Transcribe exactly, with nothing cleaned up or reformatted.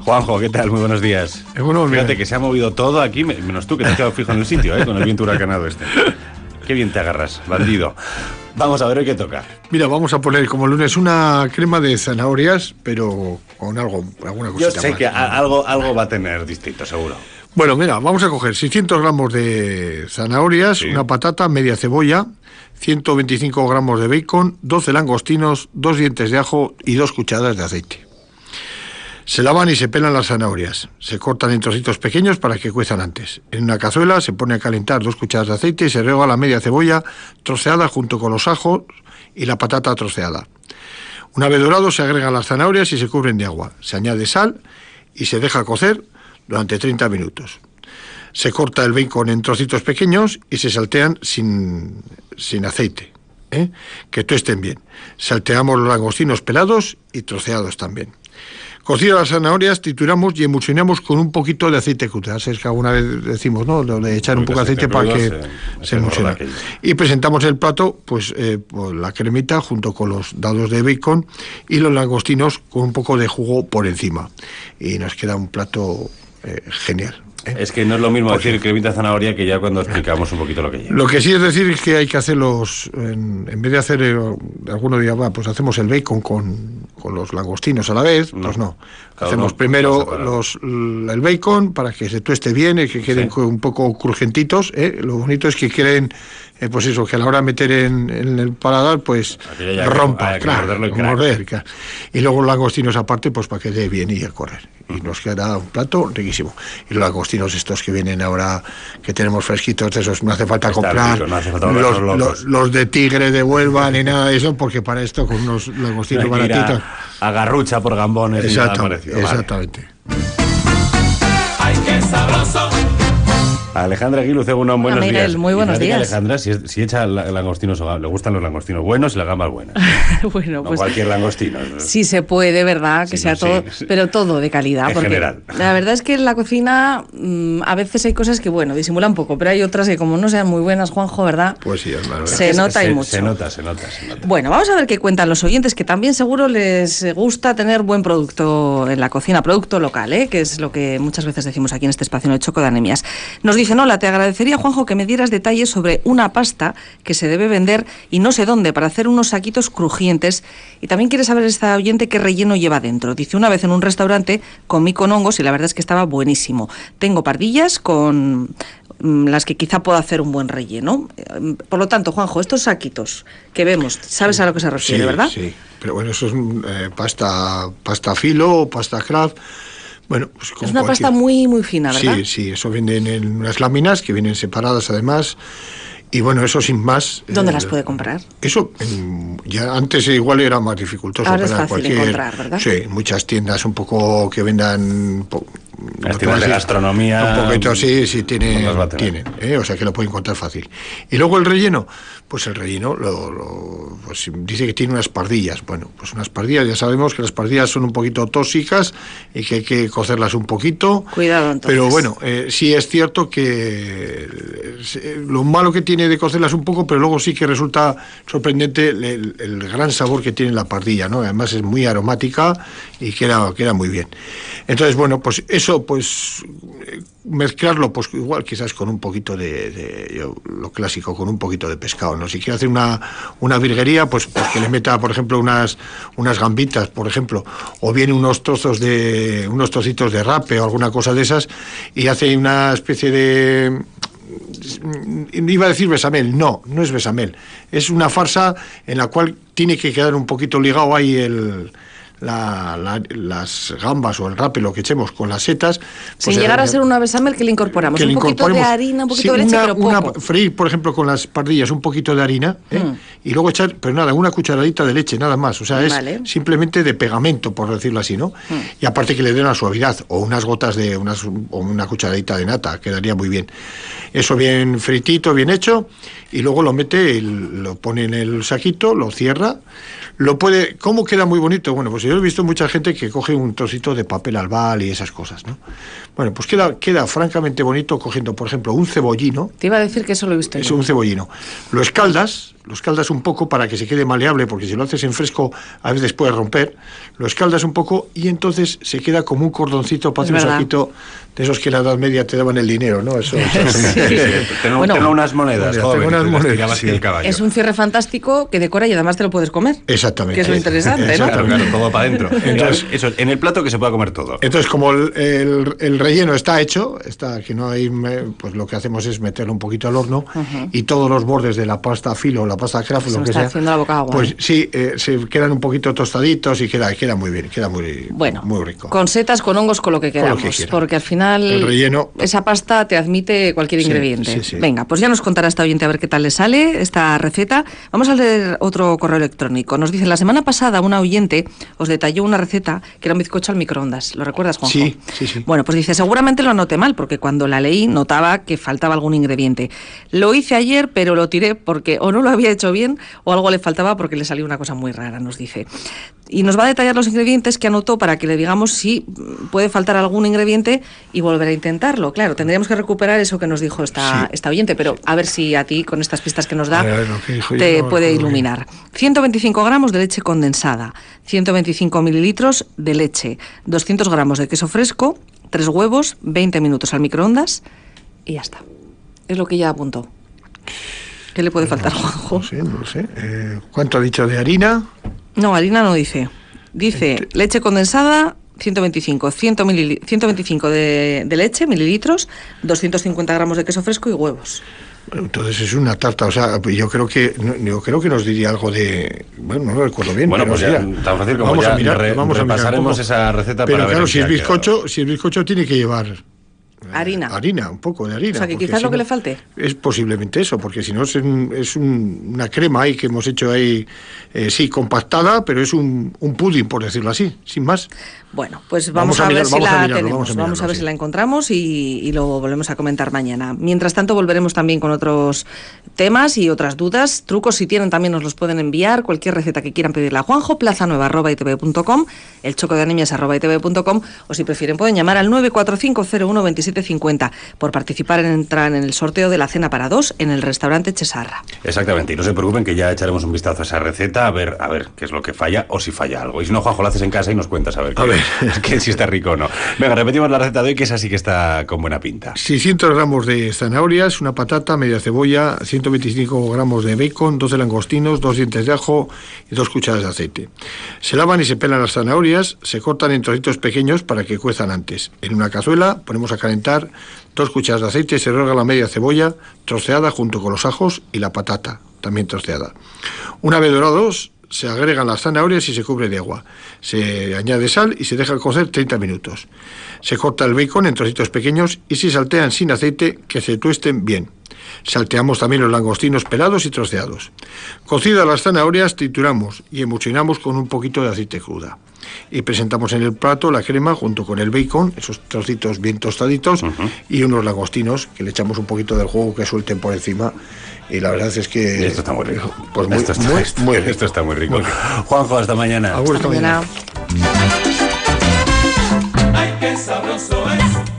Juanjo, ¿qué tal? Muy buenos días. Eh, bueno, Fíjate mira. que se ha movido todo aquí, menos tú, que te has quedado fijo en el sitio, ¿eh? Con el viento huracanado este. Qué bien te agarras, bandido. Vamos a ver hoy qué toca. Mira, vamos a poner como lunes una crema de zanahorias, pero con algo, alguna cosita Yo sé más. que a- algo, algo va a tener distinto, seguro. Bueno, mira, vamos a coger seiscientos gramos de zanahorias, Sí. una patata, media cebolla, ciento veinticinco gramos de bacon, doce langostinos, dos dientes de ajo y dos cucharadas de aceite. Se lavan y se pelan las zanahorias. Se cortan en trocitos pequeños para que cuezan antes. En una cazuela se pone a calentar dos cucharadas de aceite y se rega la media cebolla troceada junto con los ajos y la patata troceada. Una vez dorado se agregan las zanahorias y se cubren de agua. Se añade sal y se deja cocer durante treinta minutos. Se corta el bacon en trocitos pequeños y se saltean sin, sin aceite, ¿eh? Que tuesten bien. Salteamos los langostinos pelados y troceados también. Cocidas las zanahorias, trituramos y emulsionamos con un poquito de aceite crudo. Es que alguna vez decimos, ¿no? Lo de echar un poco de aceite para que se, se emulsione. Y presentamos el plato, pues, eh, pues la cremita junto con los dados de bacon y los langostinos con un poco de jugo por encima. Y nos queda un plato eh, genial. ¿eh? Es que no es lo mismo decir cremita de zanahoria que ya cuando explicamos un poquito lo que lleva. Lo que sí es decir es que hay que hacerlos, en, en vez de hacer, eh, alguno dirá, va, pues hacemos el bacon con, con los langostinos a la vez, No. pues no. Cada Hacemos uno primero por los, el bacon para que se tueste bien y que queden Sí. un poco crujentitos, ¿eh? Lo bonito es que queden, eh, pues eso, que a la hora de meter en, en el paladar, pues Aquello ya hay que- rompa, hay que claro, morderlo y crack. morder, claro. Y luego los langostinos aparte, pues para que dé bien y a correr. Y nos queda un plato riquísimo. Y los langostinos estos que vienen ahora, que tenemos fresquitos, de esos no hace falta Está comprar rico, no hace falta los, volvernos locos. los, los de tigre de Huelva ni nada de eso, porque para esto con unos langostinos No hay que ir baratitos. a, a garrucha por gambones y nada Exacto, parecido. Vale. exactamente. ¡Ay, qué sabroso! Alejandra Aguilu, Cegunón, buenos Miguel, días. muy Y buenos fíjate que días. Alejandra, si, es- si echa la- langostinos, o gambas, le gustan los langostinos buenos y las gambas buenas. Bueno, No pues cualquier langostino. sí se puede, ¿verdad? Que Sí, sea sí, todo, sí. pero todo de calidad. En porque general. La verdad es que en la cocina mm, a veces hay cosas que, bueno, disimulan un poco, pero hay otras que como no sean muy buenas, Juanjo, ¿verdad? Pues sí, hermano. Se nota y se, mucho. Se nota, se nota, se nota. Bueno, vamos a ver qué cuentan los oyentes, que también seguro les gusta tener buen producto en la cocina, producto local, ¿eh? Que es lo que muchas veces decimos aquí en este espacio en el Choco de Anemias. Nos dicen, hola, te agradecería, Juanjo, que me dieras detalles sobre una pasta que se debe vender y no sé dónde, para hacer unos saquitos crujientes. Y también quiere saber esta oyente qué relleno lleva dentro. Dice, una vez en un restaurante comí con hongos y la verdad es que estaba buenísimo. Tengo pardillas con mm, las que quizá pueda hacer un buen relleno. Eh, Por lo tanto, Juanjo, estos saquitos que vemos, ¿sabes a lo que se refiere, Sí, verdad? sí. Pero bueno, eso es eh, pasta, pasta filo, pasta craft. Bueno, pues como Es una cualquier- pasta muy, muy fina, ¿verdad? Sí, sí, eso viene en unas láminas que vienen separadas además. Y bueno, eso sin más. ¿Dónde eh, las puede comprar? Eso en- ya antes igual era más dificultoso. Ahora es para fácil encontrar, ¿verdad? Sí, muchas tiendas un poco que vendan. po- Las no te tiendas voy a de decir, gastronomía, Un poquito, sí, sí, tienen. no las va a tener. tienen ¿eh? O sea que lo puede encontrar fácil. Y luego el relleno, pues el relleno lo, lo- pues dice que tiene unas pardillas. Bueno, pues unas pardillas, ya sabemos que las pardillas son un poquito tóxicas y que hay que cocerlas un poquito. Cuidado, entonces. Pero bueno, eh, sí es cierto que eh, lo malo que tiene de cocerlas un poco, pero luego sí que resulta sorprendente el, el- el gran sabor que tiene la pardilla, ¿no? Además es muy aromática y queda, queda muy bien. Entonces, bueno, pues eso, pues eh, mezclarlo, pues igual quizás con un poquito de, de- yo, lo clásico, con un poquito de pescado, ¿no? Si quiere hacer una, una virguería, pues, pues que le meta, por ejemplo, unas, unas gambitas, por ejemplo, o bien unos trozos de, unos trocitos de rape o alguna cosa de esas, y hace una especie de... Iba a decir besamel, no, no es besamel, es una farsa en la cual tiene que quedar un poquito ligado ahí el... La, la- las gambas o el rape, lo que echemos con las setas. Sin pues, llegar eh, a ser una besamel, que le incorporamos que un le poquito de incorporemos, harina, un poquito sí, de leche, una- pero poco. una- freír, por ejemplo, con las pardillas un poquito de harina, ¿eh? Mm. Y luego echar, pero nada, una cucharadita de leche, nada más. O sea, es Vale. simplemente de pegamento, por decirlo así, ¿no? Mm. Y aparte que le den una suavidad, o unas gotas de, unas, o una cucharadita de nata, quedaría muy bien. Eso bien fritito, bien hecho, y luego lo mete, y lo pone en el saquito, lo cierra. Lo puede, ¿cómo queda muy bonito? Bueno, pues yo he visto mucha gente que coge un trocito de papel albal y esas cosas, ¿no? Bueno, pues queda, queda francamente bonito cogiendo, por ejemplo, un cebollino. Te iba a decir que eso lo he visto Es yo. un cebollino. Lo escaldas, lo escaldas un poco para que se quede maleable, porque si lo haces en fresco a veces puede romper, lo escaldas un poco y entonces se queda como un cordoncito para hacer un saquito de esos que en la Edad Media te daban el dinero, ¿no? Eso, eso sí. Sí, sí. Tengo, Bueno, tengo unas monedas, tengo joven, unas monedas, así sí. el caballo. Es un cierre fantástico que decora y además te lo puedes comer. Exactamente. Que es lo interesante, ¿no? Claro, claro, todo para adentro. Entonces, Eso, en el plato que se pueda comer todo. Entonces, como el, el, el relleno está hecho, está que no hay, pues lo que hacemos es meterlo un poquito al horno uh-huh. y todos los bordes de la pasta filo, la pasta Kraft, se lo me que está sea, haciendo la boca agua, pues ¿eh? sí, eh, se quedan un poquito tostaditos y queda, queda muy bien, queda muy, bueno, muy rico. Con setas, con hongos, con lo que queramos, lo que porque al final el relleno, esa pasta te admite cualquier sí, ingrediente. Sí, sí. Venga, pues ya nos contará esta oyente a ver qué tal le sale esta receta. Vamos a leer otro correo electrónico. Nos dice, la semana pasada una oyente os detalló una receta que era un bizcocho al microondas. ¿Lo recuerdas, Juanjo? Sí, sí, sí. Bueno, pues dice, seguramente lo anoté mal, porque cuando la leí notaba que faltaba algún ingrediente. Lo hice ayer, pero lo tiré porque o no lo había hecho bien o algo le faltaba porque le salió una cosa muy rara, nos dice. Y nos va a detallar los ingredientes que anotó para que le digamos si puede faltar algún ingrediente y volver a intentarlo. Claro, tendríamos que recuperar eso que nos dijo esta, sí. esta oyente, pero a ver si a ti, con estas pistas que nos da, ver, no, te no, puede no, iluminar. ciento veinticinco gramos de leche condensada, ciento veinticinco mililitros de leche, doscientos gramos de queso fresco, tres huevos, veinte minutos al microondas y ya está. Es lo que ya apuntó. ¿Qué le puede no, faltar, Juanjo? No sé, no sé. Eh, ¿Cuánto ha dicho de harina? No, harina no dice. Dice Ent- leche condensada, ciento veinticinco, cien milil- ciento veinticinco de, de leche, mililitros, doscientos cincuenta gramos de queso fresco y huevos. Bueno, entonces es una tarta, o sea, yo creo que yo creo que nos diría algo de, bueno, no lo recuerdo bien. Bueno, pero pues ya, ya, tan fácil como vamos ya a mirar, re, vamos a repasaremos mirar esa receta pero para claro, ver si en es qué ha bizcocho, quedado. si es bizcocho tiene que llevar Harina. Harina, un poco de harina. O sea, que quizás si lo que no, le falte. Es posiblemente eso, porque si no es, un, es un, una crema ahí que hemos hecho ahí, eh, sí, compactada, pero es un, un pudding, por decirlo así, sin más. Bueno, pues vamos, vamos a, a mirar, ver vamos si la a mirarlo, tenemos. Vamos a, mirarlo, vamos a ver sí. si la encontramos y, y lo volvemos a comentar mañana. Mientras tanto, volveremos también con otros temas y otras dudas. Trucos, si tienen, también nos los pueden enviar. Cualquier receta que quieran pedirle a Juanjo, plaza nueva arroba i t v punto com, el choco de anemias arroba i t v punto com, o si prefieren pueden llamar al nueve cuatro cinco cero uno veintisiete cincuenta por participar en entrar en el sorteo de la cena para dos en el restaurante Chesarra. Exactamente, y no se preocupen que ya echaremos un vistazo a esa receta a ver, a ver qué es lo que falla o si falla algo. Y si no, Juanjo, lo haces en casa y nos cuentas a ver, a qué, ver. que si está rico o no. Venga, repetimos la receta de hoy, que esa sí que está con buena pinta. seiscientos gramos de zanahorias, una patata, media cebolla, ciento veinticinco gramos de bacon, doce langostinos, dos dientes de ajo y dos cucharadas de aceite. Se lavan y se pelan las zanahorias, se cortan en trocitos pequeños para que cuezan antes. En una cazuela ponemos a calentar dos cucharadas de aceite, se rega la media cebolla troceada junto con los ajos y la patata, también troceada. Una vez dorados, se agregan las zanahorias y se cubre de agua. Se añade sal y se deja cocer treinta minutos. Se corta el bacon en trocitos pequeños y se saltean sin aceite, que se tuesten bien. Salteamos también los langostinos pelados y troceados. Cocidas las zanahorias, trituramos y emulsionamos con un poquito de aceite cruda. Y presentamos en el plato la crema junto con el bacon, esos trocitos bien tostaditos, uh-huh. y unos langostinos que le echamos un poquito del jugo que suelten por encima. Y la verdad es que... Esto está muy rico. Pues muy, esto, está, muy, esto, muy rico. Esto está muy rico. Muy rico. Juanjo, hasta mañana. Hasta mañana. Ay, qué sabroso es.